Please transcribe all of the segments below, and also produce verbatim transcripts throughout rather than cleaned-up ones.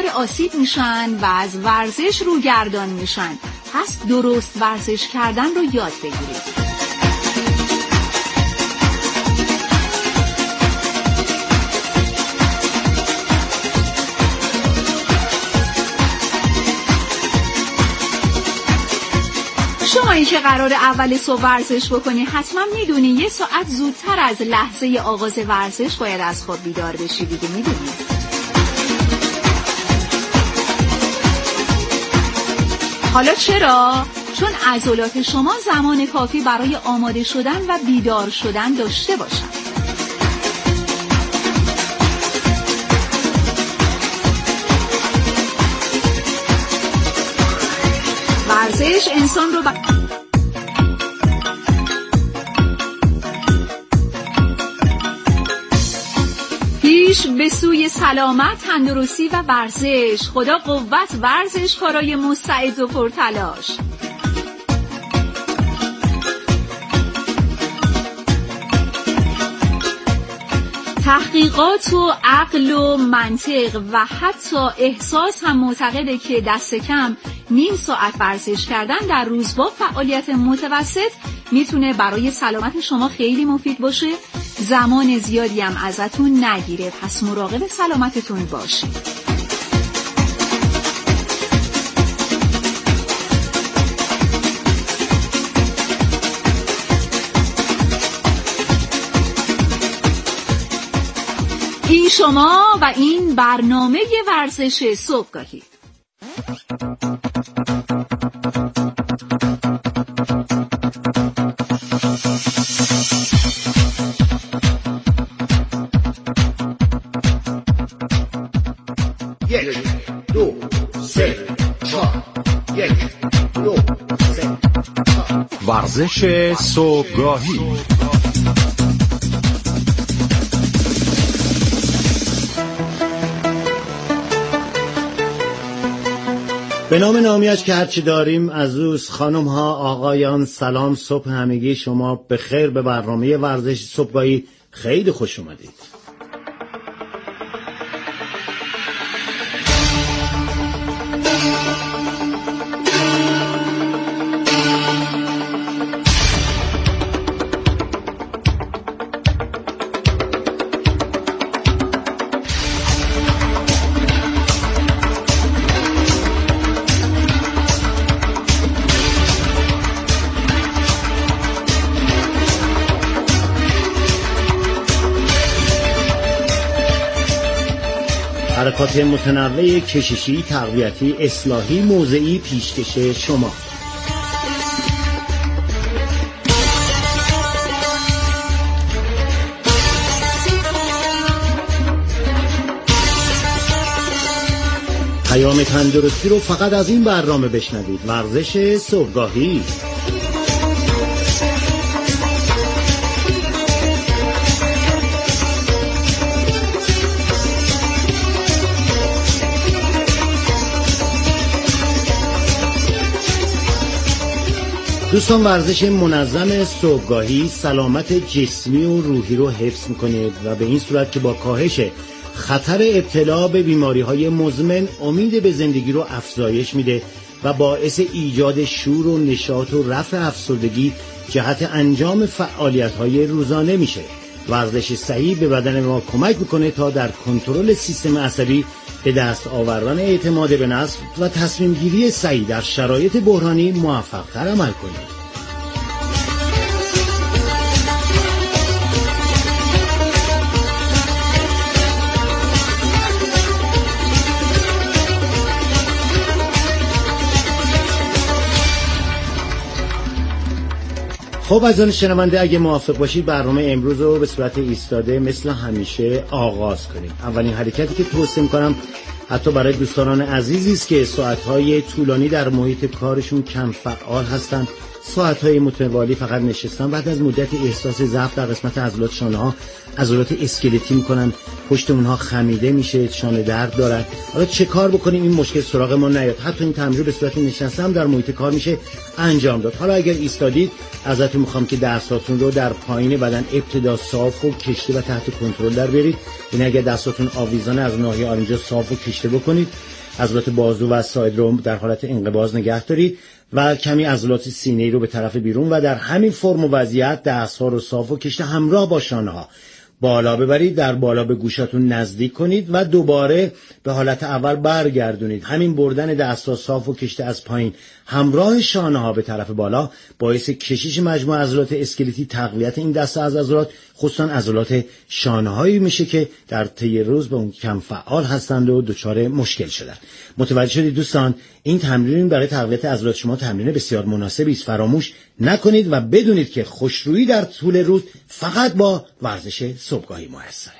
دچار آسیب میشن و از ورزش روگردان میشن. پس درست ورزش کردن رو یاد بگیرید. شما این که قرار اول صبح ورزش بکنی حتما میدونی یه ساعت زودتر از لحظه آغاز ورزش باید از خواب بیدار بشی دیگه، میدونی؟ حالا چرا؟ چون عضلات شما زمان کافی برای آماده شدن و بیدار شدن داشته باشن. ورزش انسان رو ب... پیش به سوی سلامت، تندرستی و ورزش. خدا قوت ورزش کارای مستعد و پرتلاش. تحقیقات و عقل و منطق و حتی احساس هم معتقده که دست کم نیم ساعت ورزش کردن در روز با فعالیت متوسط میتونه برای سلامت شما خیلی مفید باشه. زمان زیادی هم ازتون نگیره، پس مراقب سلامتتون باشید. این شما و این برنامه ورزش صبحگاهی. یک دو سه چهار یک دو سه چهار ورزش صبحگاهی. به نام نامیش که هرچی داریم عزوز خانم ها آقایان، سلام، صبح همگی شما به خیر. به برنامه ورزش صبحگاهی خیلی خوش اومدید. حرکات متنوع کششی، تقویتی، اصلاحی، موضعی، پیشکش شما. پیام تندرستی رو فقط از این برنامه بشنوید. ورزش صبحگاهی. دوستان، ورزش منظم صبحگاهی سلامت جسمی و روحی رو حفظ میکنه و به این صورت که با کاهش خطر ابتلا به بیماری‌های مزمن امید به زندگی رو افزایش میده و باعث ایجاد شور و نشاط و رفع افسردگی جهت انجام فعالیت‌های روزانه میشه. ورزش صحیح به بدن ما کمک میکنه تا در کنترل سیستم عصبی به دست آوردن اعتماد به نفس و تصمیم گیری صحیح در شرایط بحرانی موفق‌تر عمل کنید. خب عزیزان شنونده، اگه موافق باشید برنامه امروز رو به صورت ایستاده مثل همیشه آغاز کنیم. اولین حرکتی که توصیه می‌کنم حتی برای دوستان عزیزی است که ساعت‌های طولانی در محیط کارشون کم فعال هستن ساعت‌های متوالی فقط نشستن، بعد از مدت احساس ضعف در قسمت عضلات شانه‌ها، عضلات اسکلتی میکنن، پشت اونها خمیده میشه، شانه درد دارن. حالا چه کار بکنیم این مشکل سراغ ما نیاد؟ حتی این تمرین به صورت نشسته هم در محیط کار میشه انجام داد. حالا اگر ایستادید ازتون میخوام که دستاتون رو در پایین بدن ابتدا صاف و کشته و تحت کنترل در بیارید. یعنی اگر دستاتون آویزانه از ناحیه آرنجا صاف و کشته بکنید، عضلات بازو و ساعد رو در حالت انقباض نگه دارید و کمی عضلات سینه رو به طرف بیرون و در همین فرم و وضعیت دست‌ها رو صاف و کشته همراه با شانه‌ها بالا ببرید، در بالا به گوشاتون نزدیک کنید و دوباره به حالت اول برگردونید. همین بردن دست‌ها صاف و کشته از پایین همراه شانه‌ها به طرف بالا باعث کشش مجموع عضلات اسکلتی، تقویت این دسته از عضلات، خصوصا عضلات شانه‌هایی میشه که در طی روز به اون کم فعال هستند و دچار مشکل شدن. متوجه شدید دوستان؟ این تمرین برای تقویت عضلات شما تمرین بسیار مناسبی است. فراموش نکنید و بدونید که خوشرویی در طول روز فقط با ورزش صبحگاهی میسره.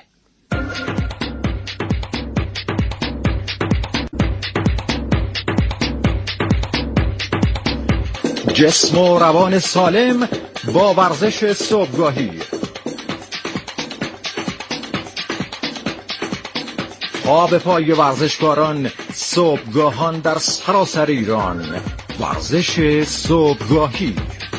جسم و روان سالم با ورزش صبحگاهی. آب پای ورزشکاران، صبحگاهان در سراسر ایران. ورزش صبحگاهی.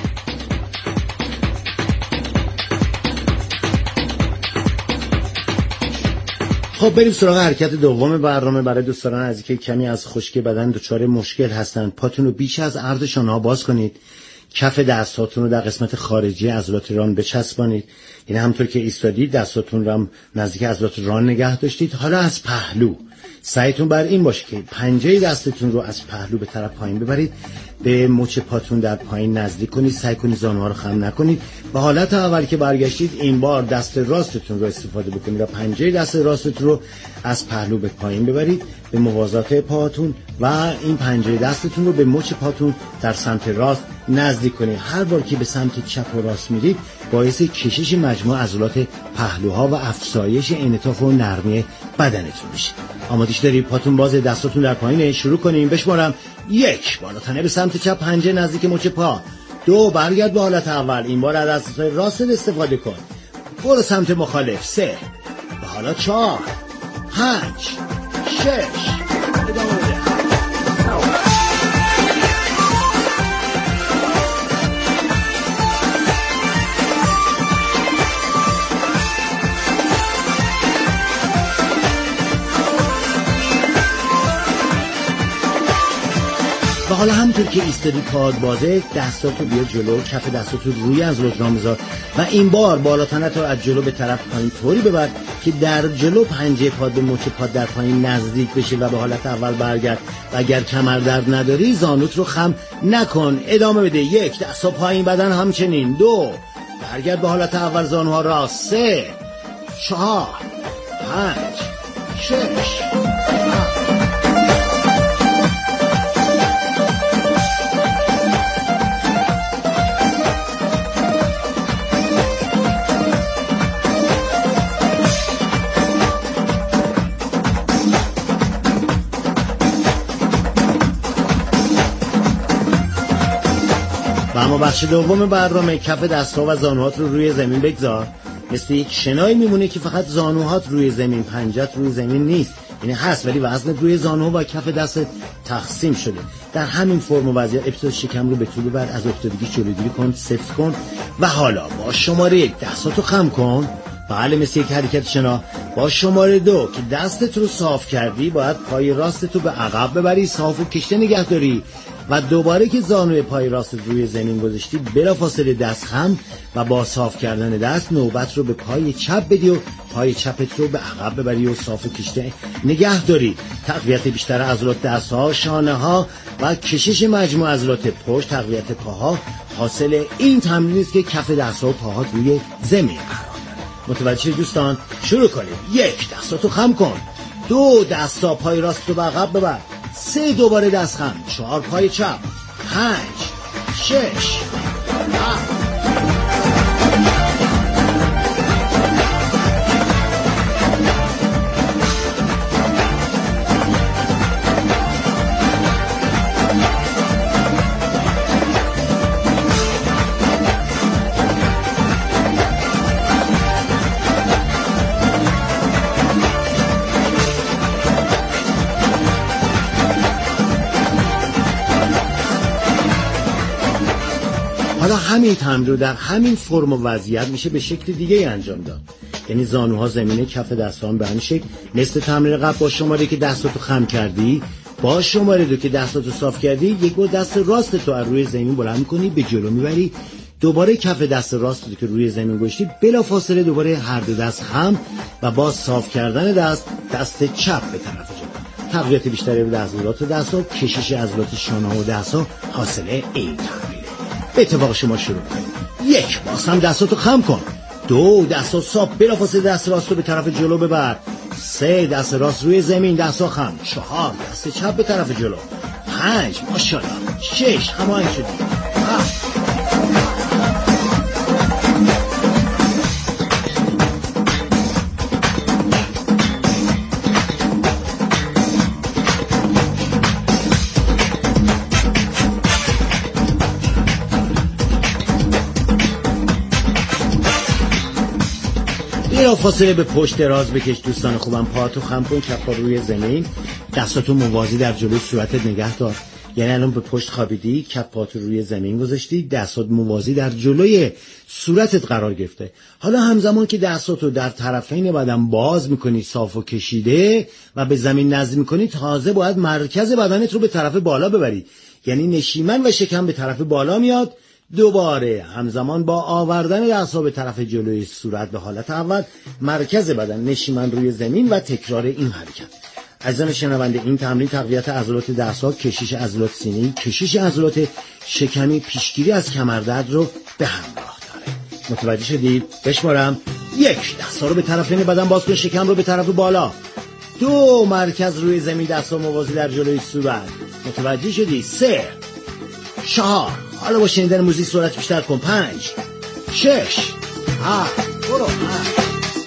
خب بریم سراغ حرکت دوم برنامه. برای دوستان عزیزی که کمی از خشکی بدن دچار مشکل هستن، پاتون رو بیش از عرض شانه‌ها باز کنید، کف دستاتون رو در قسمت خارجی عضلات ران بچسبانید. یعنی همونطور که ایستادید دستاتون رو هم نزدیک عضلات ران نگه داشتید. حالا از پهلو سعیتون بر این باشه که پنجه دستتون رو از پهلو به طرف پایین ببرید، به مچ پاتون در پایین نزدیک کنید، سعی کنید زانوها رو خم نکنید. به حالت اول که برگشتید این بار دست راستتون رو استفاده بکنید و پنجه دست راستتون رو از پهلو به پایین ببرید به موازات پاتون و این پنجه دستتون رو به مچ پاتون در سمت راست نزدیک کنید. هر بار که به سمت چپ و راست میرید باعث کشش مجموع عضلات پهلوها و افزایش انعطاف و نرمی بدنتون میشه. آمادگیش دارید؟ پاتون باز، دستاتون در پایین. شروع کنیم. بشمارم: یک، بالا تنه به سمت چپ، پنجه نزدیک مچ پا. دو، برگرد به حالت اول، این بار از دستای راست استفاده کن، برو سمت مخالف. سه، و حالا چهار، پنج، شش، ادامه بده. و حالا همونطور که ایستادی پاد بازه، دستاتو بیا جلو، کف دستاتو روی عضلات ران بذار و این بار بالا تنت رو از جلو به طرف پایین طوری ببر که در جلو پنجه پاد به مچ پاد در پایین نزدیک بشه و به حالت اول برگرد. و اگر کمر درد نداری زانوت رو خم نکن، ادامه بده. یک، دستا پایین، بدن همچنین. دو، برگرد به حالت اول، زانوها راست. سه، چهار، پنج، شش، و اما بخش دوم برنامه، کف دست‌ها و زانوهات رو روی زمین بگذار. مثل یک شنایی میمونه که فقط زانوهات روی زمین، پنجت روی زمین نیست. یعنی هست ولی وزن روی زانو و کف دستت تقسیم شده. در همین فرم و وضعیت ابتدا شکم رو به طول بر، از افتادگی جلوگیری کن، سفت کن و حالا با شماره یک دستاتو خم کن. بله، مثل یک حرکت شنا. با شماره دو که دستت رو صاف کردی باید پای راستت رو به عقب ببری، صاف و کشته نگه داری و دوباره که زانوی پای راست روی زمین گذاشتی بلافاصله دست خم و با صاف کردن دست نوبت رو به پای چپ بدی و پای چپت رو به عقب ببری و صاف و کشته نگه داری. تقویت بیشتر عضلات دست‌ها، شانه‌ها و کشش مجموع عضلات پشت، تقویت پاها حاصل این تمرین است که کف دست‌ها و پاهات روی زمین قرار داره. متوجه دوستان؟ شروع کنیم. یک، دستاتو خم کن. دو، دستا پای راست رو به عقب ببر. سه، دوباره دست خم. چهار، پای چپ. پنج، شش، هفت. حالا همین تمرین رو در همین فرم و وضعیت میشه به شکل دیگه انجام داد. یعنی زانوها زمینه، کف دست‌ها به همین شکل، مثل تمرین قبل با شماره که دستاتو خم کردی، با شماره دو که دستاتو صاف کردی، یک با دست راست تو از روی زمین بلند می‌کنی به جلو میبری، دوباره کف دست راست رو که روی زمین گذاشتی بلافاصله دوباره هر دو دست هم و با صاف کردن دست دست چپ به طرف جلو. تقویت بیشتری به عضلات دست‌ها، کشش عضلات شانه‌ها و دست‌ها حاصل این تمرینه. به اتفاق شما شروع کنید. یک، باز هم دستاتو خم کن. دو، دست‌ها صاف، بلافاصله دست راست رو به طرف جلو ببر. سه، دست راست روی زمین، دست‌ها خم. چهار، دست چپ به طرف جلو. پنج، ماشاءالله. شش، هماهنگ شدی. هفت. بلا فاصله به پشت دراز بکش دوستان خوبم. پاهاتو خم کن، کف پا روی زمین، دستاتو موازی در جلوی صورتت نگه دار. یعنی الان به پشت خوابیدی، کف پاهاتو روی زمین گذاشتی، دستات موازی در جلوی صورتت قرار گرفته. حالا همزمان که دستاتو در طرفین بدن باز میکنی، صاف و کشیده و به زمین نزدیک میکنی، تازه باید مرکز بدنت رو به طرف بالا ببری. یعنی نشیمن و شکم به طرف بالا میاد. دوباره همزمان با آوردن دست‌ها به طرف جلوی صورت به حالت اول، مرکز بدن نشیمن روی زمین و تکرار این حرکت. عزیزان شنونده، این تمرین تقویت عضلات دست‌ها، کشش عضلات سینه‌ای، کشش عضلات شکمی، پیشگیری از کمردرد رو به همراه داره. متوجه شدید؟ بشمارم. یک، دست‌ها رو به طرفین بدن باز کن، شکم رو به طرف بالا. دو، مرکز روی زمین، دست‌ها موازی در جلوی صورت. متوجه شدی؟ سه، چهار، حالا با شنیدن موزیک سرعت بیشتر کن. پنج، شش، هفت، برو. هفت.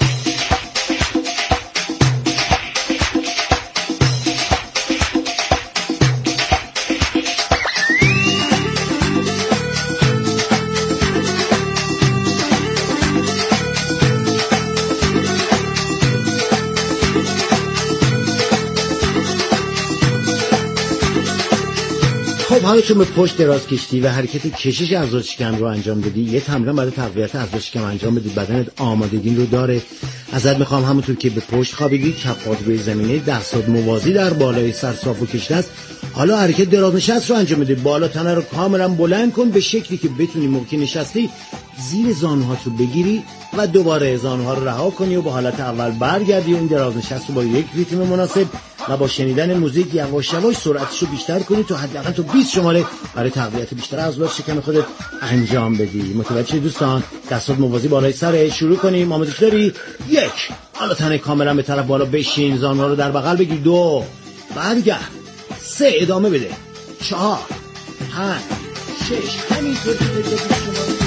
خب حالا چون به پشت دراز کشیدی و حرکت کشش عضلات شکم رو انجام دادی، یه تمرین برای تقویت عضلات شکم انجام بدی. بدنت آمادگی رو داره. ازت میخوام همونطور که به پشت خوابیدی، کف پات روی زمینه، دستات موازی در بالای سر صاف و کشیده است. حالا حرکت دراز نشست رو انجام بده. بالا تنه رو کاملا بلند کن به شکلی که بتونی موقع نشستی زیر زانوهات رو بگیری و دوباره زانوها رو رها کنی و به حالت اول برگردی و این دراز نشست رو با یک ریتم مناسب و با شنیدن موزیک یواش یواش سرعتش رو بیشتر کنی تا حداقل تو بیست شماره برای تقویت بیشتر عضلات شکم خودت انجام بدی. متوجه دوستان؟ دستات موازی بالای سر. شروع کنیم. آمادگی داری؟ یک، حالا تنه کاملا به طرف بالا بشین، زانوها رو در بغل بگیر. دو، برگرد. سه، ادامه بده. چهار، پنج، شش، همینطور که بیست شماره.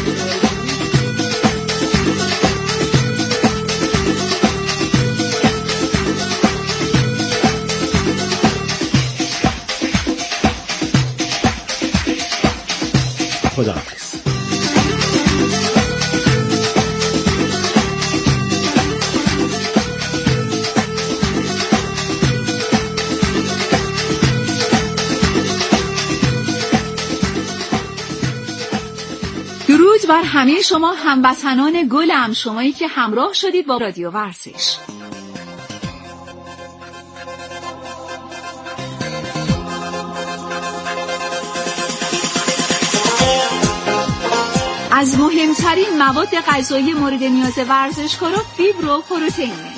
خداحافظ. درود بر همه شما هموطنان گلم، شمایی که همراه شدید با رادیو ورزش. از مهمترین مواد غذایی مورد نیاز ورزشکارا فیبر و پروتئینه.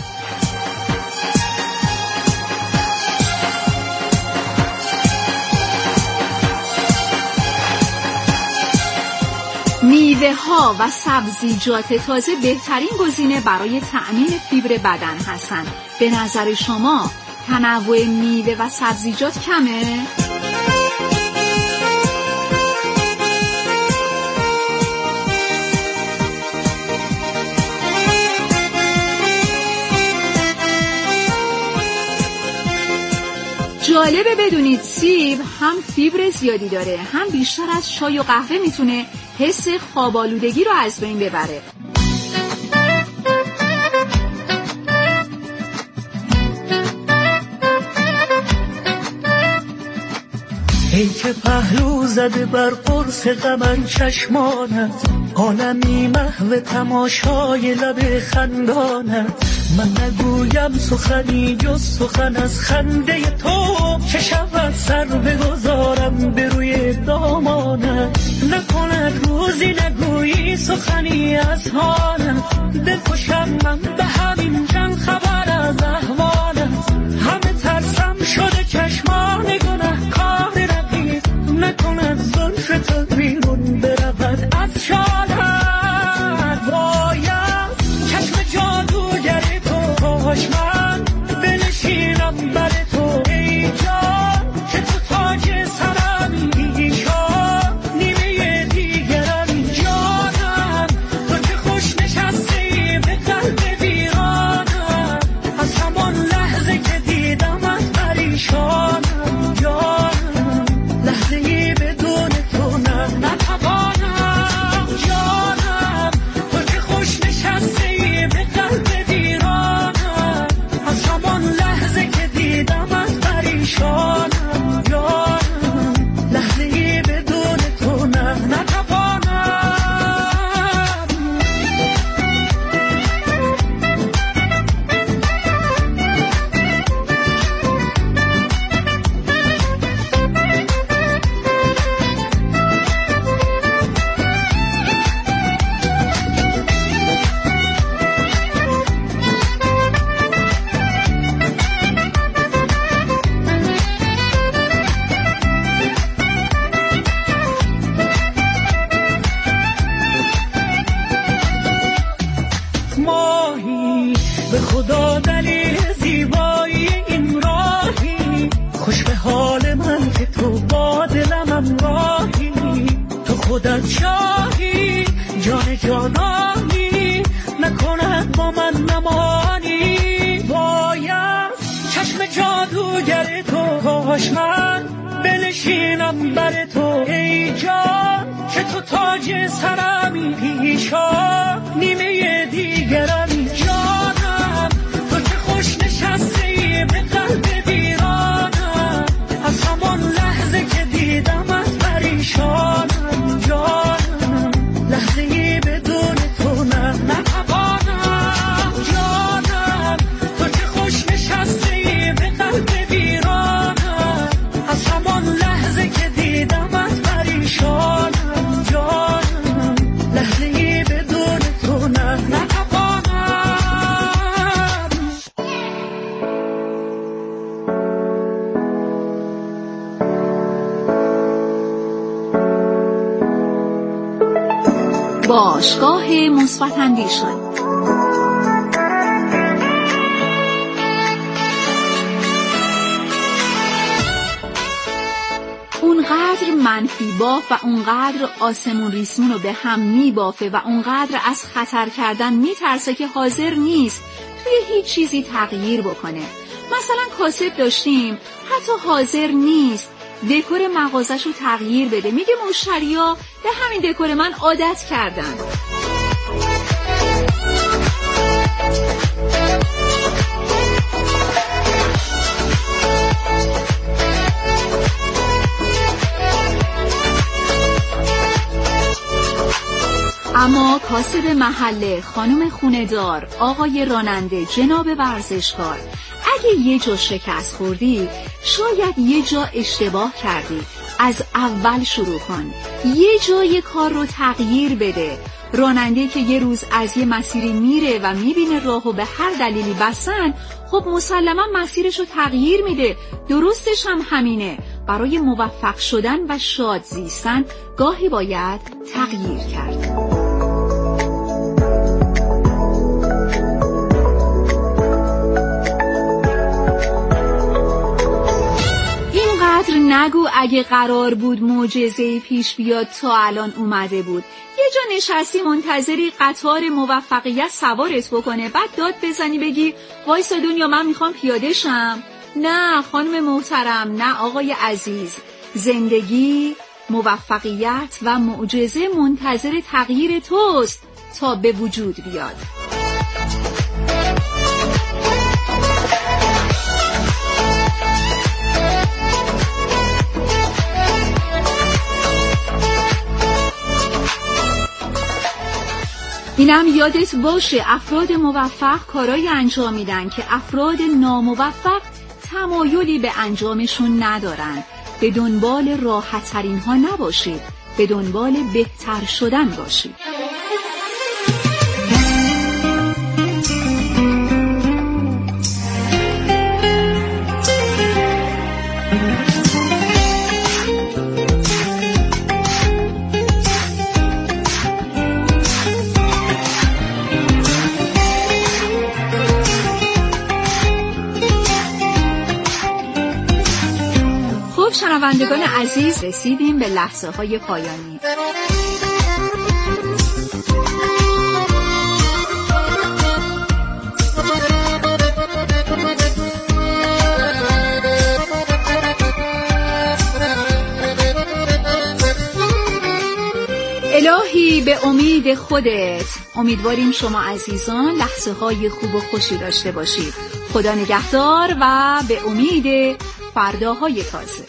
میوه ها و سبزیجات تازه بهترین گزینه برای تأمین فیبر بدن هستند. به نظر شما تنوع میوه و سبزیجات کمه؟ جالبه بدونید سیب هم فیبر زیادی داره، هم بیشتر از چای و قهوه میتونه حس خواب‌آلودگی رو از بین ببره. ای که پهلو زده بر قرص غمن چشمانت، عالمی محو تماشای لب خندانت. من نگویم سخنی جز سخن از خنده تو، که شود سر بگذارم به روی دامانت. نکند روزی نگویی سخنی از حالت، دل خوشم من به همین جنگ خبر از احوالت. همه ترسم شده چشمان گناه کار رقیب، نکند زلف تو بیرون برود از شالت. باید چشم جادوگر تو کاش من بنشینم بر تو ای جان، که تو تاج سرم ایشان نیمه دیگرم جانم. تو که خوش نشستی به قلب ویرانم، از همان لحظه که دیدمت پریشانم جانم. لحظه ای بدون تو نه نتوانم جانم. تو که خوش نشستی به قلب ویرانم، از همان لحظه که دیدمت پریشانم جانم. لحظه ای بدون تو نه نتوانم. ماهی به خدا دلیل زیبایی این راهی، خوش به حال من که تو با دلم همراهی. تو خودت شاهی جان جانانی، نکند با من نمانی. باید چشم جادوگر تو کاش من بنشینم بر تو ای جان، که تو تاج سرمی پیشان نیمه دیگرمی جانم. تو که خوش نشستی به قلب ویرانم، از همان لحظه که دیدمت پریشانم جانم. لحظه ای بدون تو نه نتوانم جانم. تو که خوش نشستی به قلب ویرانم، از همان لحظه که دیدمت پریشانم جانم. لحظه ای بدون تو نه نتوانم. باشگاه مثبت اندیشان. اونقدر منفی باف و اونقدر آسمون ریسمون رو به هم میبافه و اونقدر از خطر کردن میترسه که حاضر نیست توی هیچ چیزی تغییر بکنه. مثلا کاسب داشتیم، حتی حاضر نیست دکور مغازش رو تغییر بده. میگه مشتریا به همین دکور من عادت کردن. اما کاسب محله، خانم خونه‌دار، آقای راننده، جناب ورزشکار، اگه یه جا شکست خوردی، شاید یه جا اشتباه کردی، از اول شروع کن. یه جای کار رو تغییر بده. راننده که یه روز از یه مسیری میره و میبینه راهو به هر دلیلی بستن، خب مسلما مسیرش رو تغییر میده. درستش هم همینه. برای موفق شدن و شاد زیستن گاهی باید تغییر کرد. اینقدر نگو اگه قرار بود معجزه‌ای پیش بیاد تا الان اومده بود. یه جا نشستی منتظری قطار موفقیت سوارت بکنه، بعد داد بزنی بگی وایسا دنیا من میخوام پیاده شم. نه خانم محترم، نه آقای عزیز، زندگی، موفقیت و معجزه منتظر تغییر توست تا به وجود بیاد. اینم یادت باشه افراد موفق کارایی انجام میدن که افراد ناموفق تمایلی به انجامشون ندارن. به دنبال راحت ترین ها نباشید، به دنبال بهتر شدن باشید. شنوندگان عزیز، رسیدیم به لحظه های پایانی. الهی به امید خودت، امیدواریم شما عزیزان لحظه های خوب و خوشی داشته باشید. خدا نگهدار و به امید فرداهای تازه.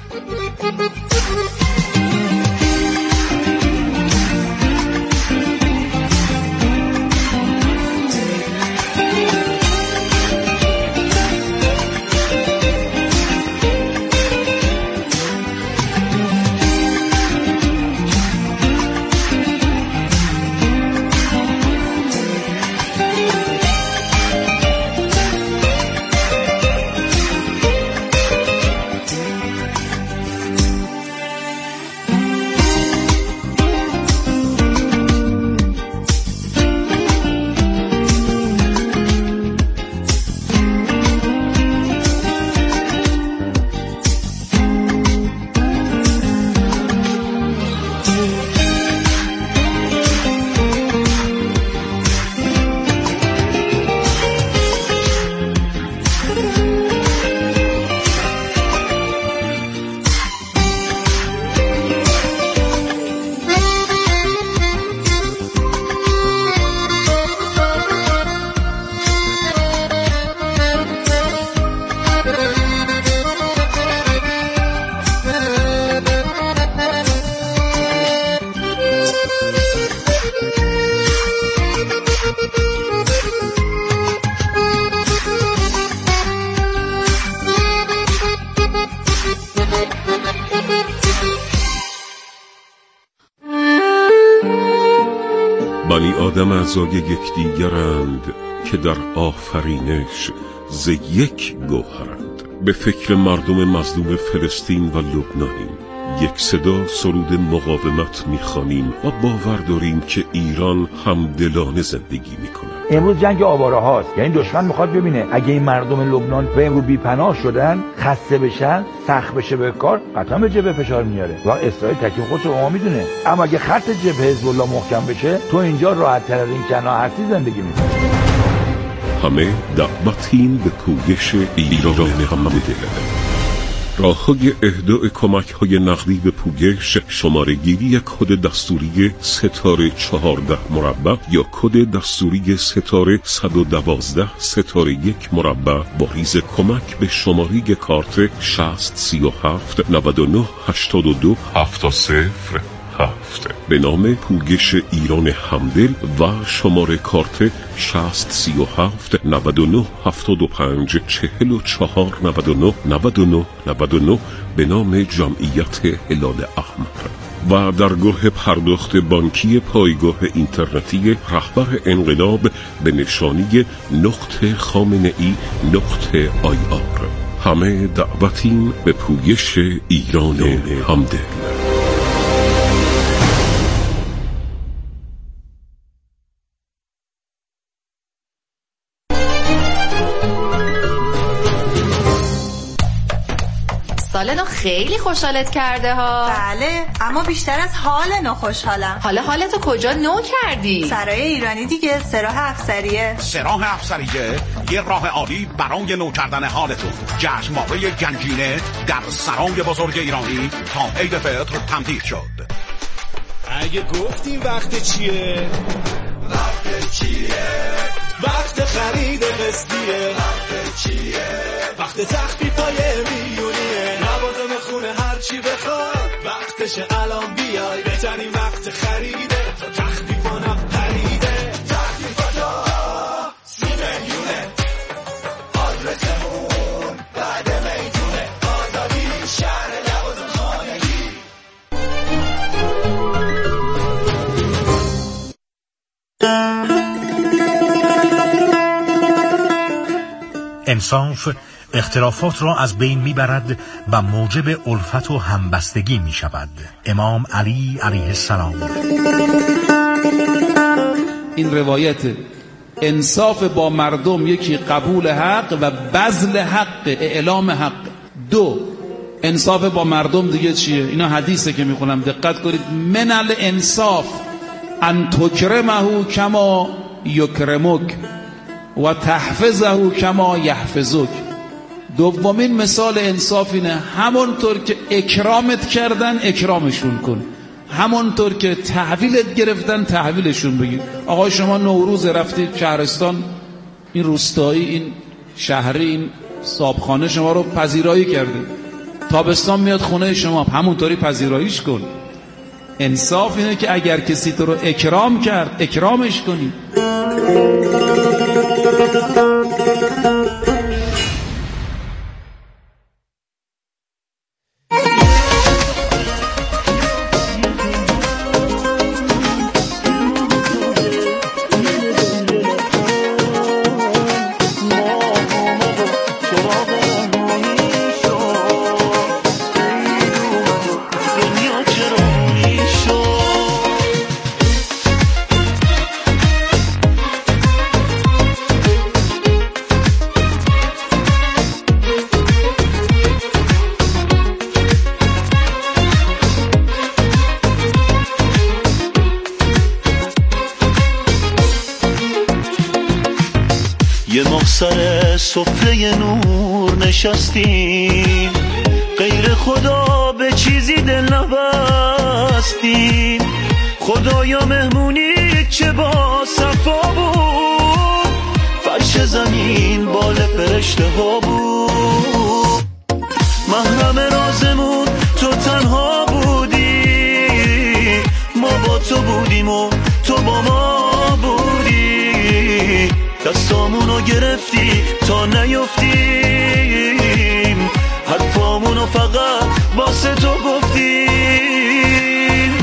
بنی آدم اعضای یکدیگرند که در آفرینش ز یک گوهرند. به فکر مردم مظلوم فلسطین و لبنانیم، یک صدا سرود مقاومت میخوانیم و باور داریم که ایران همدلانه زندگی میکنه. امروز جنگ آواره هاست، یعنی دشمن میخواد ببینه اگه این مردم لبنان به امروز بی‌پناه شدن، خسته بشن، سخت بشه به کار، قطعا به جبهه فشار میاره و اسرائیل تکلیف خودش رو میدونه. اما اگه خط جبهه حزب الله محکم بشه، تو اینجا راحت تر از این کنار هستی زندگی میکنی. همه دعوتیم به پویش ایران همدل. راه‌های اهدای کمک‌های نقدی به پویش، شماره گیری کد دستوری ستاره چهارده مربع یا کد دستوری ستاره صد و دوازده ستاره یک مربع با ریز کمک به شماره کارت شصت سی و هفت نود و نه هشتاد و دو هفتاد صفر هفت به نام پویش ایران همدل و شماره کارت شصت سی و هفت نود و نه هفتاد و پنج چهل و چهار نود و نه نود و نه نود و نه به نام جمعیت هلال احمر و درگاه پرداخت بانکی پایگاه اینترنتی رهبر انقلاب به نشانی نقطه خامنه ای نقطه آی آر. همه دعوتیم به پویش ایران همدل. سال نو خیلی خوشحالت کرده ها. بله، اما بیشتر از حال نو خوشحالم. حالا حالتو کجا نو کردی؟ سرای ایرانی دیگه، سراح افسریه. سراح افسریه یه راه عالی برای نو کردن حالتون. جشنواره گنجینه در سرای بزرگ ایرانی تا عید فطر تمدید شد. اگه گفتیم وقت چیه؟ وقت چیه؟ وقت خرید قسطیه. وقت چیه؟ وقت تخفیفای میلیونیه. لوازم خونه هر چی بخوای وقتش الان بیای. بهترین وقت خریده تا تخفیفانم خریده. انصاف اختلافات را از بین میبرد و موجب الفت و همبستگی می شود. امام علی علیه السلام. این روایت انصاف با مردم، یکی قبول حق و بذل حق، اعلام حق. دو، انصاف با مردم دیگه چیه؟ اینا حدیثه که میخونم، دقت کنید. من الانصاف ان تکرمه کما یکرمک و تحفظه کما یحفظک. دومین مثال انصاف اینه همونطور که اکرامت کردن اکرامشون کن، همونطور که تحویلت گرفتن تحویلشون بگیر. آقای شما نوروز رفتید شهرستان، این روستایی، این شهری، این صابخانه شما رو پذیرایی کرده، تابستان میاد خونه شما، همونطوری پذیراییش کن. انصاف اینه که اگر کسی تو رو اکرام کرد اکرامش کنی. یه ماه سر سفره نور نشستیم، غیر خدا به چیزی دل نبستیم. خدایا مهمونی چه با صفا بود، فرش زمین بال فرشته ها بود. محرم رازمون تو تنها بودی، ما با تو بودیم و تو با ما بودی. دستامونو گرفتی تا نیفتیم، حرفامونو فقط واسه تو گفتیم.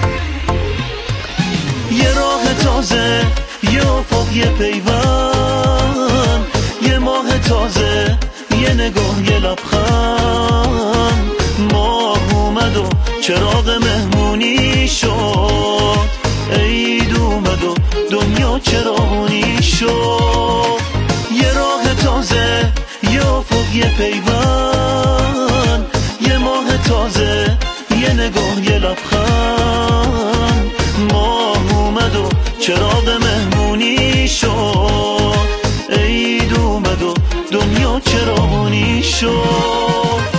یه راه تازه، یه افق، یه پیوند، یه ماه تازه، یه نگاه، یه لبخند. ماه اومد و چراغ مهمونی شد، عید اومد و دنیا چراغونی شد. یه راه تازه، یه افق، یه پیوند، یه ماه تازه، یه نگاه، یه لبخند. ماه اومد و چراغ مهمونی شد، عید اومد و دنیا چراغونی شد.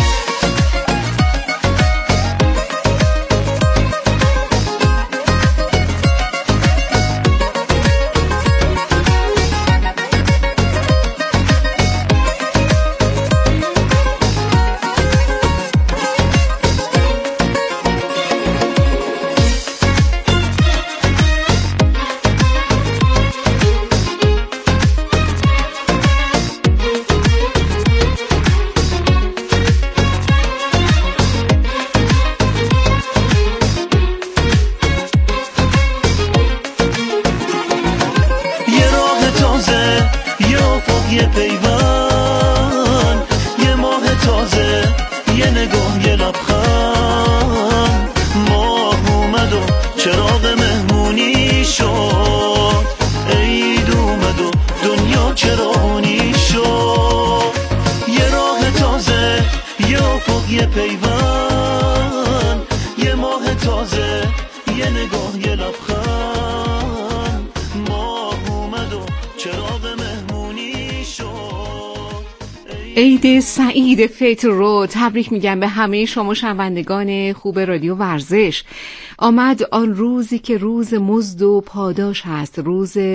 یه پیوند، یه ماه تازه، یه نگاه، یه لبخند. ماه اومد و چراغ مهمونی شد، عید اومد و دنیا چراغونی شد. یه راه تازه، یه افق، یه پیوند، یه ماه تازه، یه نگاه، یه لبخند. ماه اومد و چراغ مهمونی شد. عید سعید فطر رو تبریک میگم به همه شما شنوندگان خوب رادیو ورزش. آمد آن روزی که روز مزد و پاداش هست، روز